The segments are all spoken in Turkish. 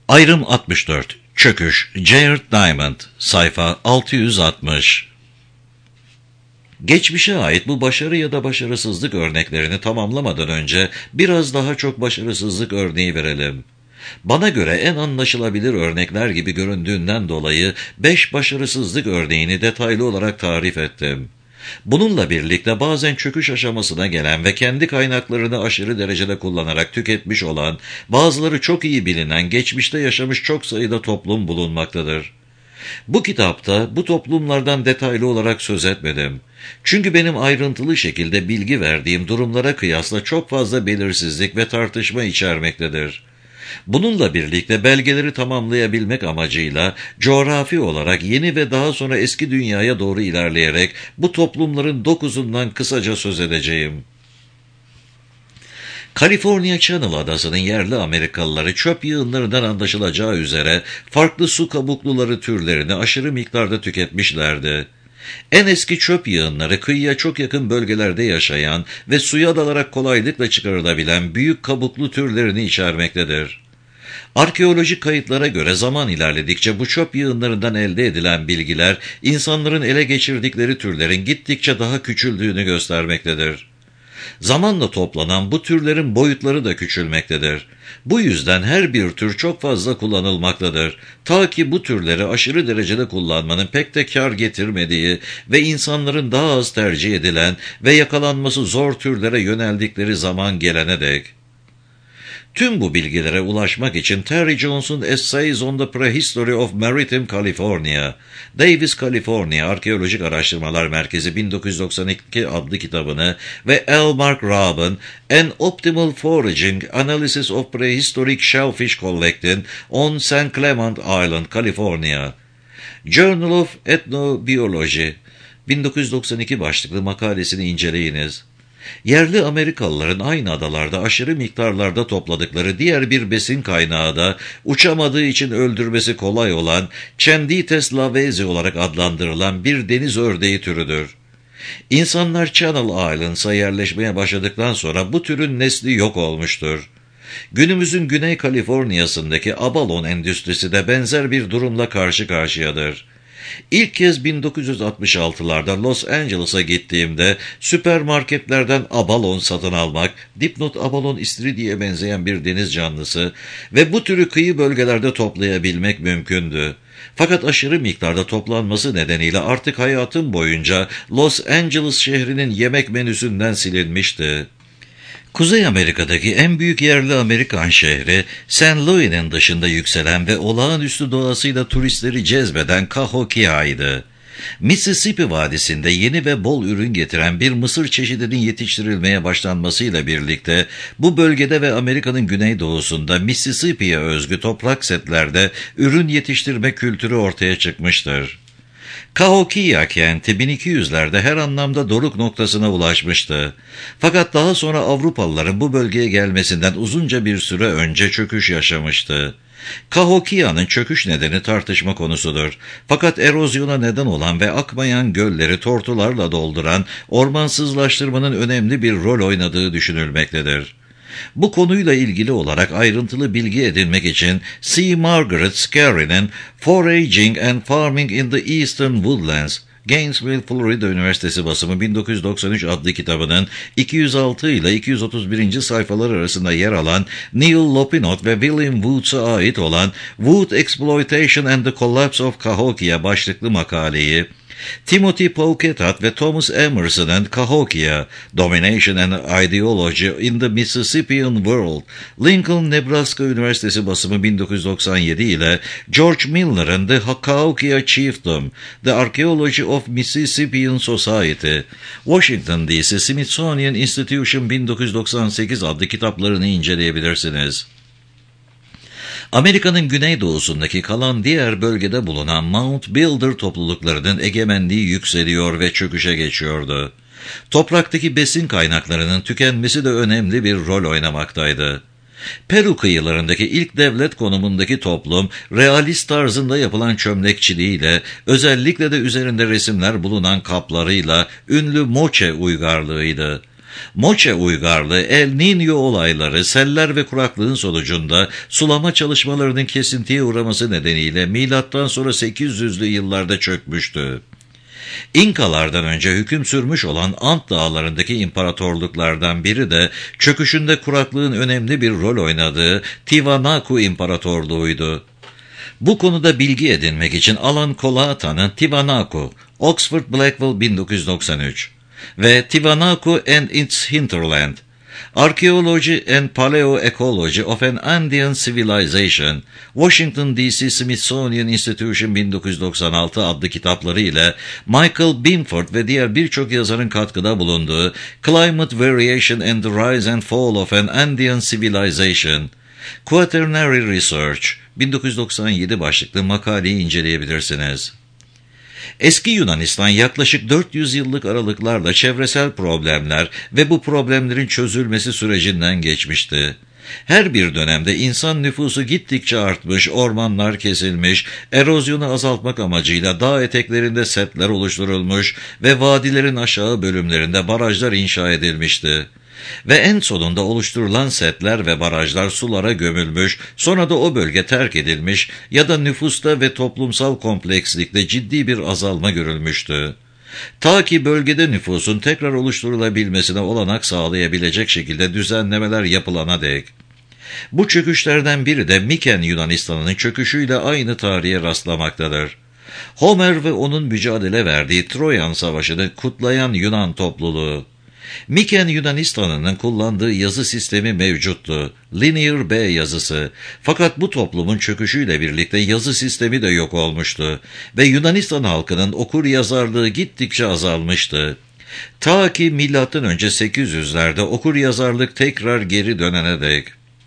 Ayrım 64. Çöküş. Jared Diamond. Sayfa 660. Geçmişe ait bu başarı ya da başarısızlık örneklerini tamamlamadan önce biraz daha çok başarısızlık örneği verelim. Bana göre en anlaşılabilir örnekler gibi göründüğünden dolayı 5 başarısızlık örneğini detaylı olarak tarif ettim. Bununla birlikte bazen çöküş aşamasına gelen ve kendi kaynaklarını aşırı derecede kullanarak tüketmiş olan, bazıları çok iyi bilinen, geçmişte yaşamış çok sayıda toplum bulunmaktadır. Bu kitapta bu toplumlardan detaylı olarak söz etmedim. Çünkü benim ayrıntılı şekilde bilgi verdiğim durumlara kıyasla çok fazla belirsizlik ve tartışma içermektedir. Bununla birlikte belgeleri tamamlayabilmek amacıyla coğrafi olarak yeni ve daha sonra eski dünyaya doğru ilerleyerek bu toplumların 9'undan kısaca söz edeceğim. California Channel Adası'nın yerli Amerikalıları çöp yığınlarından anlaşılacağı üzere farklı su kabukluları türlerini aşırı miktarda tüketmişlerdi. En eski çöp yığınları kıyıya çok yakın bölgelerde yaşayan ve suya dalarak kolaylıkla çıkarılabilen büyük kabuklu türlerini içermektedir. Arkeolojik kayıtlara göre zaman ilerledikçe bu çöp yığınlarından elde edilen bilgiler insanların ele geçirdikleri türlerin gittikçe daha küçüldüğünü göstermektedir. Zamanla toplanan bu türlerin boyutları da küçülmektedir. Bu yüzden her bir tür çok fazla kullanılmaktadır. Ta ki bu türleri aşırı derecede kullanmanın pek de kar getirmediği ve insanların daha az tercih edilen ve yakalanması zor türlere yöneldikleri zaman gelene dek. Tüm bu bilgilere ulaşmak için Terry Jones'un Essays on the Prehistory of Maritime California, Davis, California Arkeolojik Araştırmalar Merkezi 1992 adlı kitabını ve L. Mark Robin, An Optimal Foraging Analysis of Prehistoric Shellfish Collecting on St. Clement Island, California, Journal of Ethnobiology, 1992 başlıklı makalesini inceleyiniz. Yerli Amerikalıların aynı adalarda aşırı miktarlarda topladıkları diğer bir besin kaynağı da uçamadığı için öldürmesi kolay olan Chandites lavezi olarak adlandırılan bir deniz ördeği türüdür. İnsanlar Channel Islands'a yerleşmeye başladıktan sonra bu türün nesli yok olmuştur. Günümüzün Güney Kaliforniya'sındaki abalon endüstrisi de benzer bir durumla karşı karşıyadır. İlk kez 1966'larda Los Angeles'a gittiğimde süpermarketlerden abalon satın almak, dipnot abalon istiridye benzeyen bir deniz canlısı ve bu türü kıyı bölgelerde toplayabilmek mümkündü. Fakat aşırı miktarda toplanması nedeniyle artık hayatım boyunca Los Angeles şehrinin yemek menüsünden silinmişti. Kuzey Amerika'daki en büyük yerli Amerikan şehri, St. Louis'nin dışında yükselen ve olağanüstü doğasıyla turistleri cezbeden Cahokia'ydı. Mississippi Vadisi'nde yeni ve bol ürün getiren bir mısır çeşidinin yetiştirilmeye başlanmasıyla birlikte bu bölgede ve Amerika'nın güneydoğusunda Mississippi'ye özgü toprak setlerde ürün yetiştirme kültürü ortaya çıkmıştır. Cahokia kenti 1200'lerde her anlamda doruk noktasına ulaşmıştı. Fakat daha sonra Avrupalıların bu bölgeye gelmesinden uzunca bir süre önce çöküş yaşamıştı. Cahokia'nın çöküş nedeni tartışma konusudur. Fakat erozyona neden olan ve akmayan gölleri tortularla dolduran ormansızlaştırmanın önemli bir rol oynadığı düşünülmektedir. Bu konuyla ilgili olarak ayrıntılı bilgi edinmek için C. Margaret Scarry'nin Foraging and Farming in the Eastern Woodlands, Gainesville, Florida Üniversitesi basımı 1993 adlı kitabının 206 ile 231. sayfalar arasında yer alan Neil Lopinot ve William Woods'a ait olan Wood Exploitation and the Collapse of Cahokia başlıklı makaleyi, Timothy Pauketat ve Thomas Emerson'ın Cahokia, Domination and Ideology in the Mississippian World, Lincoln, Nebraska Üniversitesi basımı 1997 ile George Milner'ın The Cahokia Chiefdom, The Archaeology of Mississippian Society, Washington D.C. Smithsonian Institution 1998 adlı kitaplarını inceleyebilirsiniz. Amerika'nın güneydoğusundaki kalan diğer bölgede bulunan Mount Builder topluluklarının egemenliği yükseliyor ve çöküşe geçiyordu. Topraktaki besin kaynaklarının tükenmesi de önemli bir rol oynamaktaydı. Peru kıyılarındaki ilk devlet konumundaki toplum, realist tarzında yapılan çömlekçiliğiyle, özellikle de üzerinde resimler bulunan kaplarıyla ünlü Moche uygarlığıydı. Moche uygarlığı, El Niño olayları, seller ve kuraklığın sonucunda sulama çalışmalarının kesintiye uğraması nedeniyle milattan sonra 800'lü yıllarda çökmüştü. İnkalardan önce hüküm sürmüş olan Ant dağlarındaki imparatorluklardan biri de çöküşünde kuraklığın önemli bir rol oynadığı Tiwanaku İmparatorluğu'ydu. Bu konuda bilgi edinmek için Alan Colata'nın Tiwanaku, Oxford Blackwell 1993 ve Tiwanaku and its Hinterland, Archaeology and Paleoecology of an Andean Civilization, Washington D.C. Smithsonian Institution 1996 adlı kitapları ile Michael Binford ve diğer birçok yazarın katkıda bulunduğu Climate Variation and the Rise and Fall of an Andean Civilization, Quaternary Research 1997 başlıklı makaleyi inceleyebilirsiniz. Eski Yunanistan yaklaşık 400 yıllık aralıklarla çevresel problemler ve bu problemlerin çözülmesi sürecinden geçmişti. Her bir dönemde insan nüfusu gittikçe artmış, ormanlar kesilmiş, erozyonu azaltmak amacıyla dağ eteklerinde setler oluşturulmuş ve vadilerin aşağı bölümlerinde barajlar inşa edilmişti. Ve en sonunda oluşturulan setler ve barajlar sulara gömülmüş, sonra da o bölge terk edilmiş ya da nüfusta ve toplumsal komplekslikte ciddi bir azalma görülmüştü. Ta ki bölgede nüfusun tekrar oluşturulabilmesine olanak sağlayabilecek şekilde düzenlemeler yapılana dek. Bu çöküşlerden biri de Miken Yunanistan'ın çöküşüyle aynı tarihe rastlamaktadır. Homer ve onun mücadele verdiği Troyan Savaşı'nı kutlayan Yunan topluluğu. Miken Yunanistan'ın kullandığı yazı sistemi mevcuttu, Linear B yazısı. Fakat bu toplumun çöküşüyle birlikte yazı sistemi de yok olmuştu ve Yunanistan halkının okur yazarlığı gittikçe azalmıştı. Ta ki M.Ö. 800'lerde okur yazarlık tekrar geri dönene dek.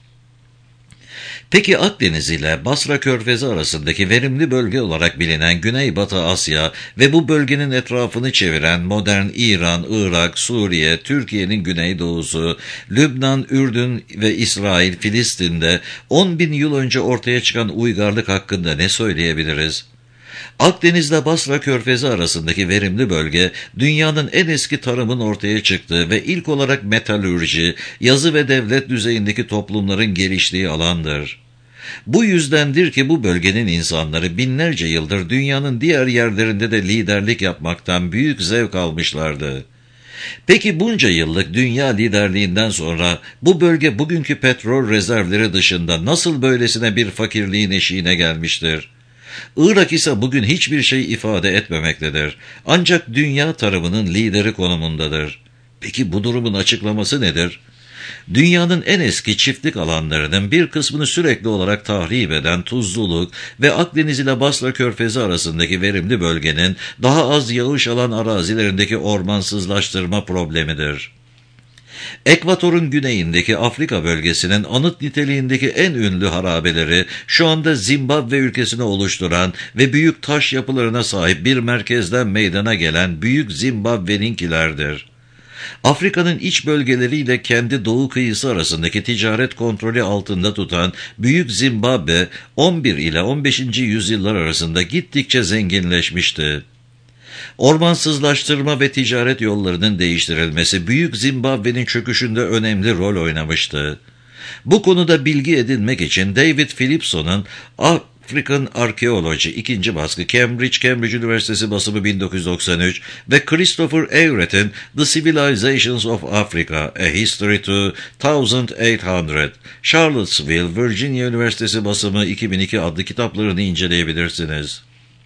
Peki Akdeniz ile Basra Körfezi arasındaki verimli bölge olarak bilinen Güneybatı Asya ve bu bölgenin etrafını çeviren modern İran, Irak, Suriye, Türkiye'nin güneydoğusu, Lübnan, Ürdün ve İsrail, Filistin'de 10.000 yıl önce ortaya çıkan uygarlık hakkında ne söyleyebiliriz? Akdeniz'le Basra Körfezi arasındaki verimli bölge, dünyanın en eski tarımın ortaya çıktığı ve ilk olarak metalürji, yazı ve devlet düzeyindeki toplumların geliştiği alandır. Bu yüzdendir ki bu bölgenin insanları binlerce yıldır dünyanın diğer yerlerinde de liderlik yapmaktan büyük zevk almışlardı. Peki bunca yıllık dünya liderliğinden sonra bu bölge bugünkü petrol rezervleri dışında nasıl böylesine bir fakirliğin eşiğine gelmiştir? Irak ise bugün hiçbir şey ifade etmemektedir. Ancak dünya tarımının lideri konumundadır. Peki bu durumun açıklaması nedir? Dünyanın en eski çiftlik alanlarının bir kısmını sürekli olarak tahrip eden tuzluluk ve Akdeniz ile Basra Körfezi arasındaki verimli bölgenin daha az yağış alan arazilerindeki ormansızlaştırma problemidir. Ekvatorun güneyindeki Afrika bölgesinin anıt niteliğindeki en ünlü harabeleri şu anda Zimbabwe ülkesini oluşturan ve büyük taş yapılarına sahip bir merkezden meydana gelen Büyük Zimbabwe'ninkilerdir. Afrika'nın iç bölgeleriyle kendi doğu kıyısı arasındaki ticaret kontrolü altında tutan Büyük Zimbabwe 11 ile 15. yüzyıllar arasında gittikçe zenginleşmişti. Ormansızlaştırma ve ticaret yollarının değiştirilmesi Büyük Zimbabwe'nin çöküşünde önemli rol oynamıştı. Bu konuda bilgi edinmek için David Philipson'un African Archaeology 2. baskı Cambridge Üniversitesi basımı 1993 ve Christopher Everett'in The Civilizations of Africa, A History to 1800, Charlottesville, Virginia Üniversitesi basımı 2002 adlı kitaplarını inceleyebilirsiniz.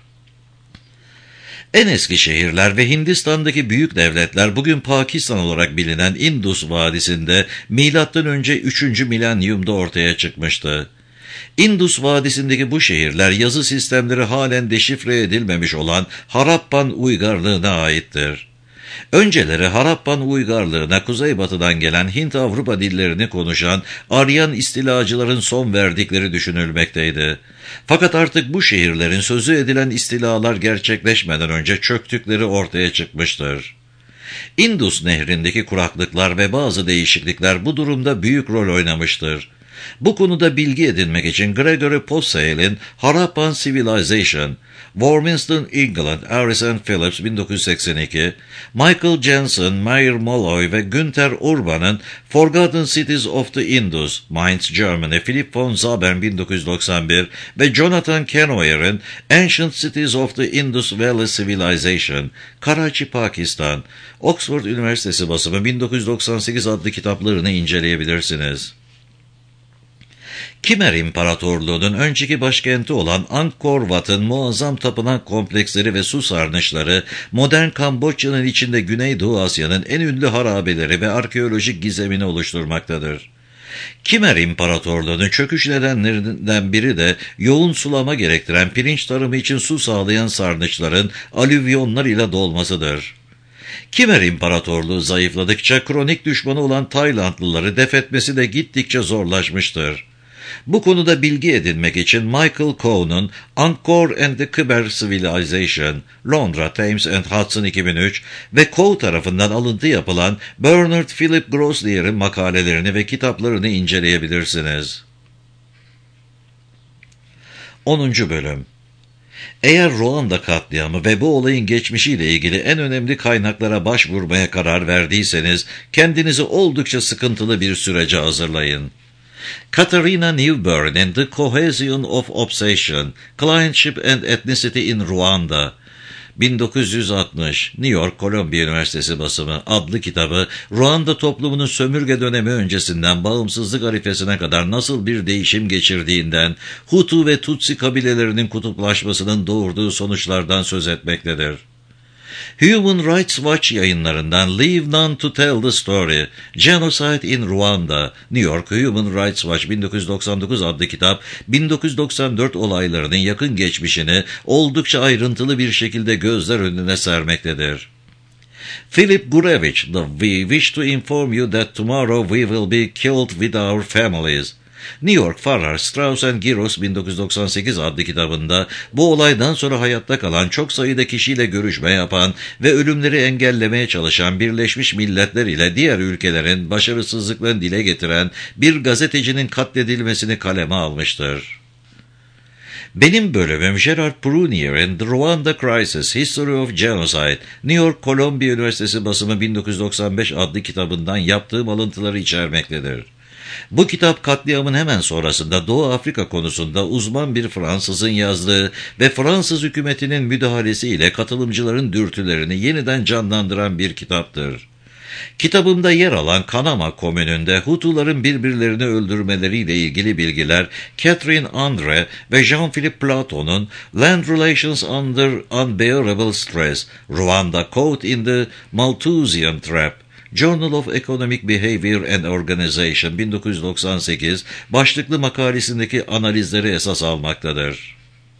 En eski şehirler ve Hindistan'daki büyük devletler bugün Pakistan olarak bilinen Indus Vadisi'nde M.Ö. 3. milenyumda ortaya çıkmıştı. Indus Vadisi'ndeki bu şehirler yazı sistemleri halen deşifre edilmemiş olan Harappan uygarlığına aittir. Önceleri Harappan uygarlığına kuzeybatıdan gelen Hint-Avrupa dillerini konuşan Aryan istilacıların son verdikleri düşünülmekteydi. Fakat artık bu şehirlerin sözü edilen istilalar gerçekleşmeden önce çöktükleri ortaya çıkmıştır. Indus nehrindeki kuraklıklar ve bazı değişiklikler bu durumda büyük rol oynamıştır. Bu konuda bilgi edinmek için Gregory Possehl'in Harappan Civilization, Warminster, England, Harris and Phillips 1982, Michael Jensen, Meyer Molloy ve Günther Urban'ın Forgotten Cities of the Indus, Mainz, Germany, Philip von Zabern 1991 ve Jonathan Kenoyer'in Ancient Cities of the Indus Valley Civilization, Karachi, Pakistan, Oxford Üniversitesi basımı 1998 adlı kitaplarını inceleyebilirsiniz. Khmer İmparatorluğu'nun önceki başkenti olan Angkor Wat'ın muazzam tapınak kompleksleri ve su sarnıçları, modern Kamboçya'nın içinde Güneydoğu Asya'nın en ünlü harabeleri ve arkeolojik gizemini oluşturmaktadır. Khmer İmparatorluğu'nun çöküş nedenlerinden biri de yoğun sulama gerektiren pirinç tarımı için su sağlayan sarnıçların alüvyonlar ile dolmasıdır. Khmer İmparatorluğu zayıfladıkça kronik düşmanı olan Taylandlıları def etmesi de gittikçe zorlaşmıştır. Bu konuda bilgi edinmek için Michael Cohen'un Angkor and the Khmer Civilization, Londra, Thames and Hudson 2003 ve Coe tarafından alıntı yapılan Bernard Philip Groslier'in makalelerini ve kitaplarını inceleyebilirsiniz. 10. Bölüm. Eğer Ruanda katliamı ve bu olayın geçmişiyle ilgili en önemli kaynaklara başvurmaya karar verdiyseniz, kendinizi oldukça sıkıntılı bir sürece hazırlayın. Katharina Newburn'in The Cohesion of Obsession, Clientship and Ethnicity in Rwanda, 1960, New York Columbia Üniversitesi basımı adlı kitabı, Ruanda toplumunun sömürge dönemi öncesinden bağımsızlık arifesine kadar nasıl bir değişim geçirdiğinden, Hutu ve Tutsi kabilelerinin kutuplaşmasının doğurduğu sonuçlardan söz etmektedir. Human Rights Watch yayınlarından Leave None to Tell the Story, Genocide in Rwanda, New York Human Rights Watch 1999 adlı kitap, 1994 olaylarının yakın geçmişini oldukça ayrıntılı bir şekilde gözler önüne sermektedir. Philip Gurevich, We wish to inform you that tomorrow we will be killed with our families. New York Farrar, Straus and Giroux 1998 adlı kitabında bu olaydan sonra hayatta kalan çok sayıda kişiyle görüşme yapan ve ölümleri engellemeye çalışan Birleşmiş Milletler ile diğer ülkelerin başarısızlıklarını dile getiren bir gazetecinin katledilmesini kaleme almıştır. Benim bölümüm Gerard Prunier'in The Rwanda Crisis, History of Genocide, New York Columbia Üniversitesi basımı 1995 adlı kitabından yaptığım alıntıları içermektedir. Bu kitap katliamın hemen sonrasında Doğu Afrika konusunda uzman bir Fransızın yazdığı ve Fransız hükümetinin müdahalesiyle katılımcıların dürtülerini yeniden canlandıran bir kitaptır. Kitabımda yer alan Kanama komününde Hutuların birbirlerini öldürmeleriyle ilgili bilgiler Catherine Andre ve Jean-Philippe Platon'un Land Relations Under Unbearable Stress, Rwanda Caught in the Malthusian Trap, Journal of Economic Behavior and Organization 1998 başlıklı makalesindeki analizleri esas almaktadır.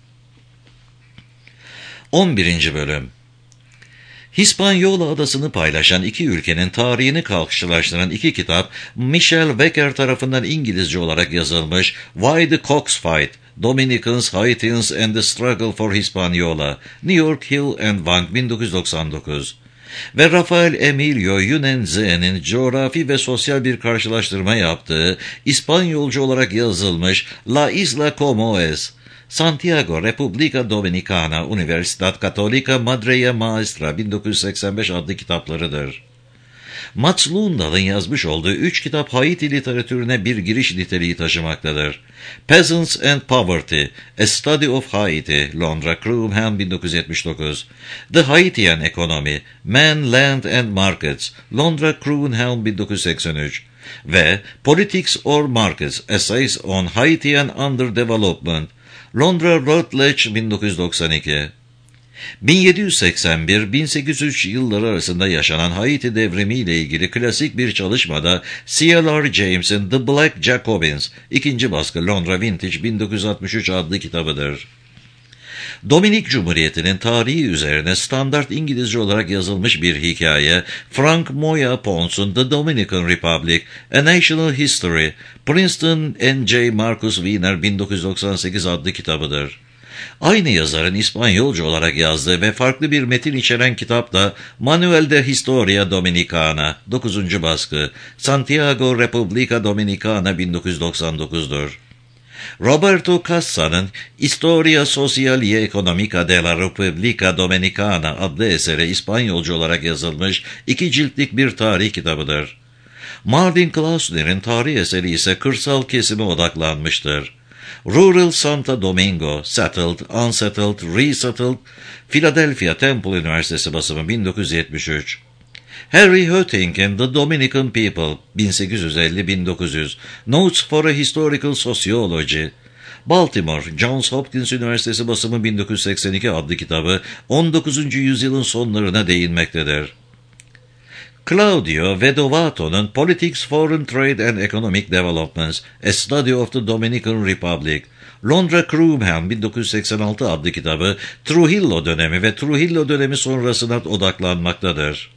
11. Bölüm. Hispaniola adasını paylaşan iki ülkenin tarihini karşılaştıran iki kitap, Michel Wecker tarafından İngilizce olarak yazılmış Why the Cox Fight, Dominicans, Haitians and the Struggle for Hispaniola, New York Hill and Wang 1999 ve Rafael Emilio Yunenze'nin coğrafi ve sosyal bir karşılaştırma yaptığı, İspanyolca olarak yazılmış La Isla Como Es, Santiago, República Dominicana, Universidad Católica Madre Maestra 1985 adlı kitaplarıdır. Mats Lundal'ın yazmış olduğu 3 kitap Haiti literatürüne bir giriş niteliği taşımaktadır. Peasants and Poverty, A Study of Haiti, Londra, Crumham 1979. The Haitian Economy, Man, Land and Markets, Londra, Crumham 1983. Ve Politics or Markets, Essays on Haitian Underdevelopment, Londra, Routledge 1992. 1781-1803 yılları arasında yaşanan Haiti devrimi ile ilgili klasik bir çalışmada C.L.R. James'in The Black Jacobins, 2. baskı Londra Vintage 1963 adlı kitabıdır. Dominik Cumhuriyeti'nin tarihi üzerine standart İngilizce olarak yazılmış bir hikaye, Frank Moya Pons'un The Dominican Republic, A National History, Princeton N.J. Marcus Wiener 1998 adlı kitabıdır. Aynı yazarın İspanyolca olarak yazdığı ve farklı bir metin içeren kitap da Manual de Historia Dominicana, 9. baskı, Santiago República Dominicana 1999'dur. Roberto Cassa'nın Historia Social y Económica de la República Dominicana adlı eseri İspanyolca olarak yazılmış 2 ciltlik bir tarih kitabıdır. Martin Klausner'in tarih eseri ise kırsal kesime odaklanmıştır. Rural Santo Domingo, Settled, Unsettled, Resettled, Philadelphia Temple Üniversitesi basımı 1973. Harry Hoeting'in The Dominican People, 1850-1900, Notes for a Historical Sociology, Baltimore, Johns Hopkins Üniversitesi basımı 1982 adlı kitabı 19. yüzyılın sonlarına değinmektedir. Claudio Vedovato'nun Politics, Foreign Trade and Economic Developments, A Study of the Dominican Republic, Londra Crewman 1986 adlı kitabı Trujillo dönemi ve Trujillo dönemi sonrasına odaklanmaktadır.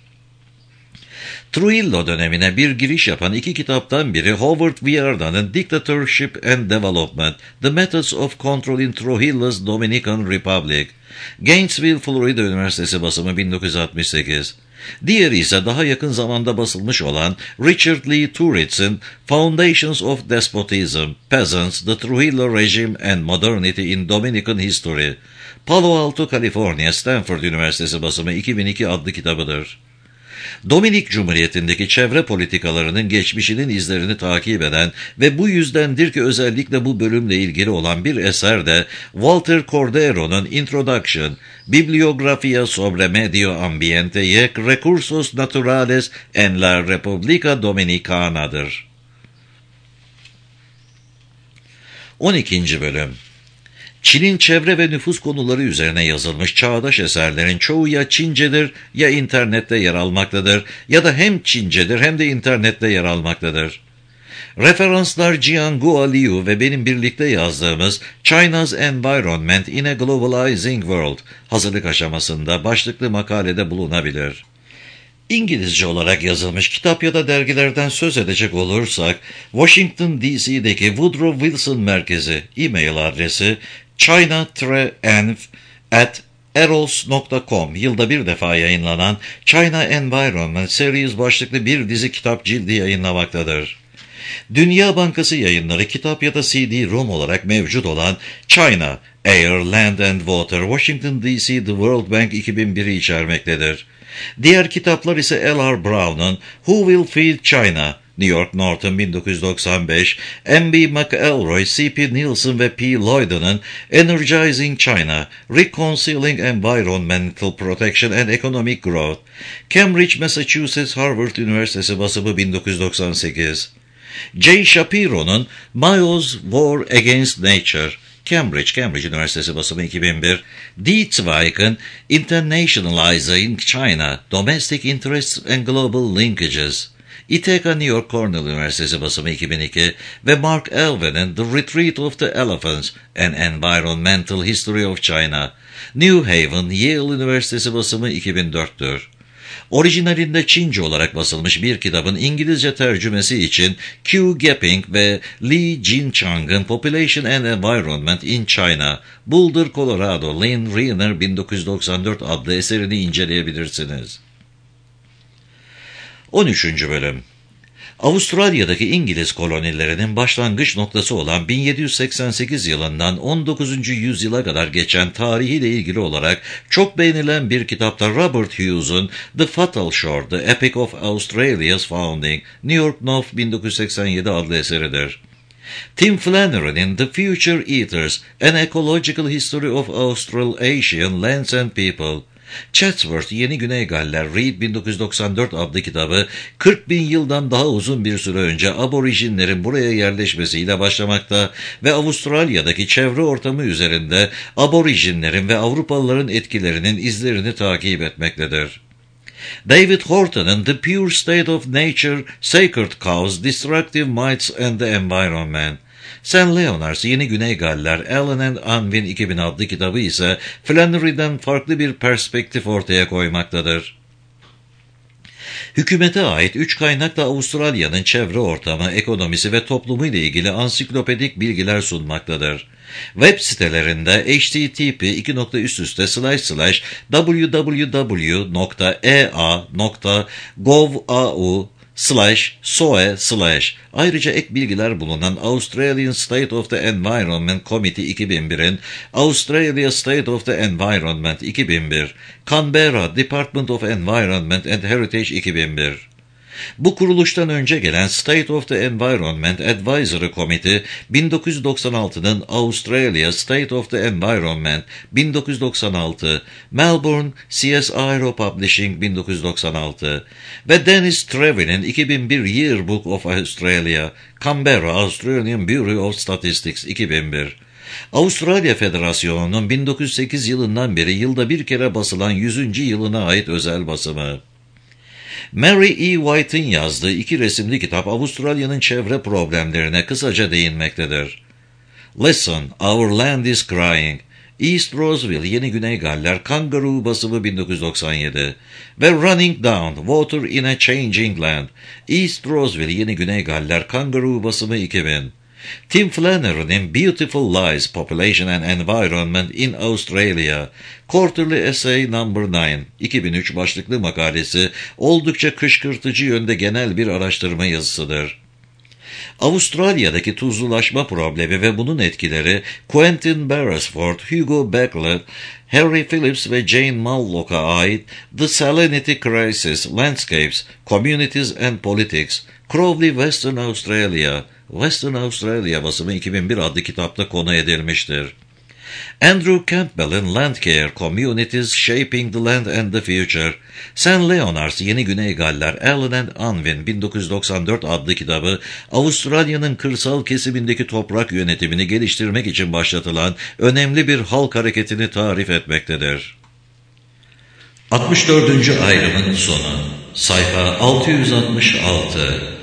Trujillo dönemine bir giriş yapan 2 kitaptan biri Howard Viarda'nın Dictatorship and Development, The Methods of Control in Trujillo's Dominican Republic, Gainesville, Florida Üniversitesi basımı 1968. Diğeri ise daha yakın zamanda basılmış olan Richard Lee Turitz'in Foundations of Despotism, Peasants, the Trujillo Regime and Modernity in Dominican History, Palo Alto, Kaliforniya, Stanford Üniversitesi basımı 2002 adlı kitabıdır. Dominik Cumhuriyeti'ndeki çevre politikalarının geçmişinin izlerini takip eden ve bu yüzdendir ki özellikle bu bölümle ilgili olan bir eser de Walter Cordero'nun Introduction, Bibliografía sobre Medio Ambiente y Recursos Naturales en la República Dominicana'dır. 12. bölüm. Çin'in çevre ve nüfus konuları üzerine yazılmış çağdaş eserlerin çoğu ya Çincedir ya internette yer almaktadır ya da hem Çincedir hem de internette yer almaktadır. Referanslar Jianguo Liu ve benim birlikte yazdığımız China's Environment in a Globalizing World hazırlık aşamasında başlıklı makalede bulunabilir. İngilizce olarak yazılmış kitap ya da dergilerden söz edecek olursak, Washington DC'deki Woodrow Wilson Merkezi e-mail adresi china-env@eros.com yılda bir defa yayınlanan China Environment Series başlıklı bir dizi kitap cildi yayınlamaktadır. Dünya Bankası yayınları kitap ya da CD-ROM olarak mevcut olan China, Air, Land and Water, Washington DC, The World Bank 2001'i içermektedir. Diğer kitaplar ise L.R. Brown'un Who Will Feed China, New York Norton 1995, M.B. McElroy, C.P. Nielsen ve P. Lloyd'un Energizing China, Reconciling Environmental Protection and Economic Growth, Cambridge, Massachusetts, Harvard Üniversitesi basımı 1998, J. Shapiro'nun Mao's War Against Nature, Cambridge Üniversitesi basımı 2001, D. Zweig'ın Internationalizing China, Domestic Interests and Global Linkages, İTK New York Cornell Üniversitesi basımı 2002 ve Mark Elvin'in The Retreat of the Elephants, An Environmental History of China, New Haven, Yale Üniversitesi basımı 2004'tür. Orijinalinde Çince olarak basılmış bir kitabın İngilizce tercümesi için Q. Geping ve Li Jinchang'ın Population and Environment in China, Boulder, Colorado, Lynn Reiner 1994 adlı eserini inceleyebilirsiniz. 13. bölüm. Avustralya'daki İngiliz kolonilerinin başlangıç noktası olan 1788 yılından 19. yüzyıla kadar geçen tarihiyle ilgili olarak çok beğenilen bir kitapta Robert Hughes'un The Fatal Shore, The Epic of Australia's Founding, New York North 1987 adlı eseridir. Tim Flannery'nin The Future Eaters, An Ecological History of Australasian Lands and People, Chatsworth, Yeni Güney Galler, Reed 1994 adlı kitabı 40.000 yıldan daha uzun bir süre önce aborijinlerin buraya yerleşmesiyle başlamakta ve Avustralya'daki çevre ortamı üzerinde aborijinlerin ve Avrupalıların etkilerinin izlerini takip etmektedir. David Horton'un The Pure State of Nature, Sacred Cows, Destructive Mites and the Environment, St. Leonard's, Yeni Güney Galler, Allen and Unwin 2000 adlı kitabı ise Flannery'den farklı bir perspektif ortaya koymaktadır. Hükümete ait 3 kaynak da Avustralya'nın çevre ortamı, ekonomisi ve toplumu ile ilgili ansiklopedik bilgiler sunmaktadır. Web sitelerinde http://www.ea.gov.au/soe/ ayrıca ek bilgiler bulunan Australian State of the Environment Committee 2001'in Australia State of the Environment 2001, Canberra Department of Environment and Heritage 2001. Bu kuruluştan önce gelen State of the Environment Advisory Committee 1996'nın Australia State of the Environment 1996, Melbourne CS Aero Publishing 1996 ve Dennis Trevin'in 2001 Yearbook of Australia, Canberra Australian Bureau of Statistics 2001. Avustralya Federasyonu'nun 1908 yılından beri yılda bir kere basılan 100. yılına ait özel basımı. Mary E. White'ın yazdığı 2 resimli kitap Avustralya'nın çevre problemlerine kısaca değinmektedir. Listen, Our Land is Crying, East Roseville, Yeni Güney Galler, Kangaroo basımı 1997 ve Running Down, Water in a Changing Land, East Roseville, Yeni Güney Galler, Kangaroo basımı 2000. Tim Flannery'nin Beautiful Lies, Population and Environment in Australia, Quarterly Essay No. 9, 2003 başlıklı makalesi oldukça kışkırtıcı yönde genel bir araştırma yazısıdır. Avustralya'daki tuzlulaşma problemi ve bunun etkileri Quentin Beresford, Hugo Beckley, Harry Phillips ve Jane Mullock'a ait The Salinity Crisis, Landscapes, Communities and Politics, Crowley Western Australia basımı 2001 adlı kitapta konu edilmiştir. Andrew Campbell'ın Landcare, Communities Shaping the Land and the Future, St. Leonards, Yeni Güney Galler, Allen and Unwin 1994 adlı kitabı, Avustralya'nın kırsal kesimindeki toprak yönetimini geliştirmek için başlatılan önemli bir halk hareketini tarif etmektedir. 64. ayrımın sonu, sayfa 666.